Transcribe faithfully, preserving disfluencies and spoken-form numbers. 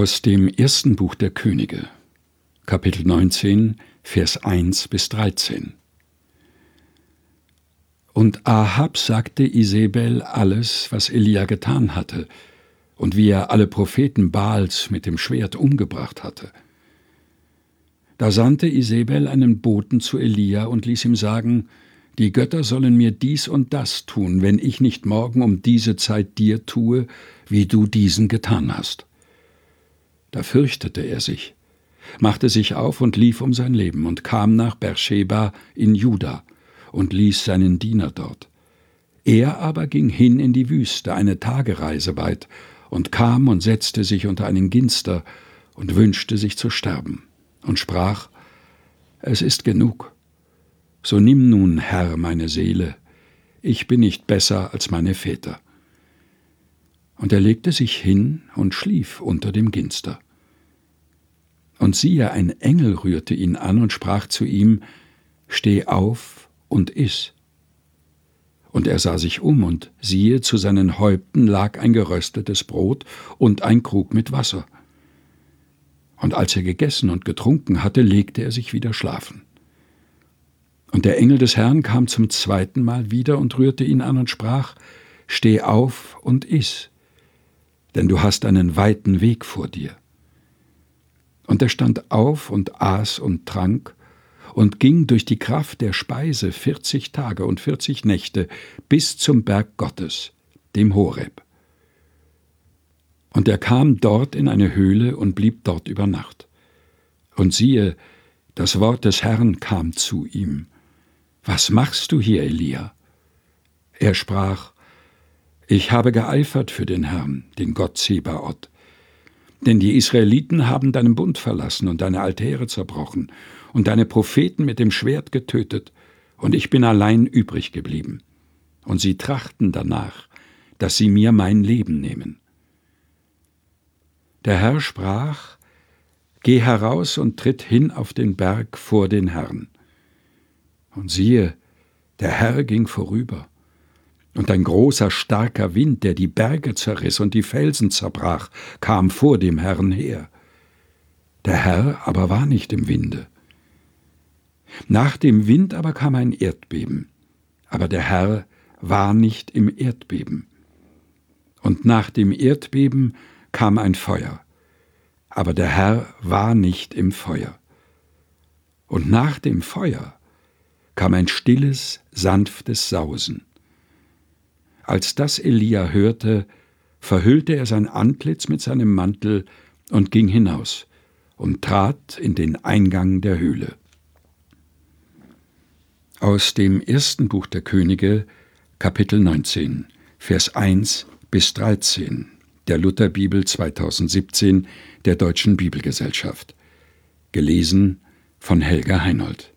Aus dem ersten Buch der Könige, Kapitel neunzehn, Vers eins bis dreizehn. Und Ahab sagte Isebel alles, was Elia getan hatte, und wie er alle Propheten Baals mit dem Schwert umgebracht hatte. Da sandte Isebel einen Boten zu Elia und ließ ihm sagen: Die Götter sollen mir dies und das tun, wenn ich nicht morgen um diese Zeit dir tue, wie du diesen getan hast. Da fürchtete er sich, machte sich auf und lief um sein Leben und kam nach Beersheba in Juda und ließ seinen Diener dort. Er aber ging hin in die Wüste, eine Tagereise weit, und kam und setzte sich unter einen Ginster und wünschte sich zu sterben und sprach: Es ist genug. So nimm nun, Herr, meine Seele, ich bin nicht besser als meine Väter. Und er legte sich hin und schlief unter dem Ginster. Und siehe, ein Engel rührte ihn an und sprach zu ihm: Steh auf und iss. Und er sah sich um, und siehe, zu seinen Häupten lag ein geröstetes Brot und ein Krug mit Wasser. Und als er gegessen und getrunken hatte, legte er sich wieder schlafen. Und der Engel des Herrn kam zum zweiten Mal wieder und rührte ihn an und sprach: Steh auf und iss, denn du hast einen weiten Weg vor dir. Und er stand auf und aß und trank und ging durch die Kraft der Speise vierzig Tage und vierzig Nächte bis zum Berg Gottes, dem Horeb. Und er kam dort in eine Höhle und blieb dort über Nacht. Und siehe, das Wort des Herrn kam zu ihm: Was machst du hier, Elia? Er sprach: Ich habe geeifert für den Herrn, den Gott Zebaoth. Denn die Israeliten haben deinen Bund verlassen und deine Altäre zerbrochen und deine Propheten mit dem Schwert getötet, und ich bin allein übrig geblieben. Und sie trachten danach, dass sie mir mein Leben nehmen. Der Herr sprach: Geh heraus und tritt hin auf den Berg vor den Herrn. Und siehe, der Herr ging vorüber. Und ein großer, starker Wind, der die Berge zerriss und die Felsen zerbrach, kam vor dem Herrn her. Der Herr aber war nicht im Winde. Nach dem Wind aber kam ein Erdbeben, aber der Herr war nicht im Erdbeben. Und nach dem Erdbeben kam ein Feuer, aber der Herr war nicht im Feuer. Und nach dem Feuer kam ein stilles, sanftes Sausen. Als das Elia hörte, verhüllte er sein Antlitz mit seinem Mantel und ging hinaus und trat in den Eingang der Höhle. Aus dem ersten Buch der Könige, Kapitel neunzehn, Vers eins bis dreizehn, der Lutherbibel zweitausendsiebzehn der Deutschen Bibelgesellschaft. Gelesen von Helga Heinold.